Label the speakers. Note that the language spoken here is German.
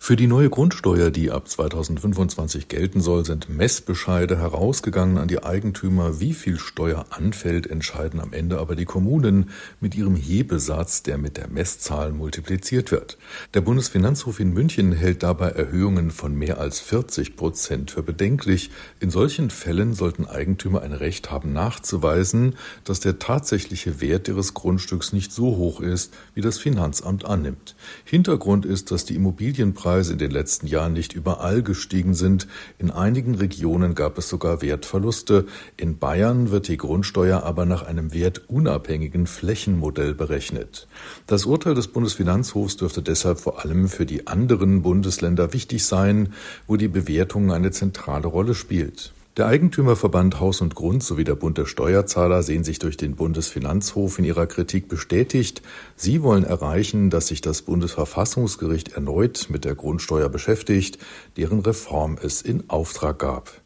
Speaker 1: Für die neue Grundsteuer, die ab 2025 gelten soll, sind Messbescheide herausgegangen an die Eigentümer. Wie viel Steuer anfällt, entscheiden am Ende aber die Kommunen mit ihrem Hebesatz, der mit der Messzahl multipliziert wird. Der Bundesfinanzhof in München hält dabei Erhöhungen von mehr als 40% für bedenklich. In solchen Fällen sollten Eigentümer ein Recht haben, nachzuweisen, dass der tatsächliche Wert ihres Grundstücks nicht so hoch ist, wie das Finanzamt annimmt. Hintergrund ist, dass die Immobilienpreise in den letzten Jahren nicht überall gestiegen sind. In einigen Regionen gab es sogar Wertverluste. In Bayern wird die Grundsteuer aber nach einem wertunabhängigen Flächenmodell berechnet. Das Urteil des Bundesfinanzhofs dürfte deshalb vor allem für die anderen Bundesländer wichtig sein, wo die Bewertung eine zentrale Rolle spielt. Der Eigentümerverband Haus und Grund sowie der Bund der Steuerzahler sehen sich durch den Bundesfinanzhof in ihrer Kritik bestätigt. Sie wollen erreichen, dass sich das Bundesverfassungsgericht erneut mit der Grundsteuer beschäftigt, deren Reform es in Auftrag gab.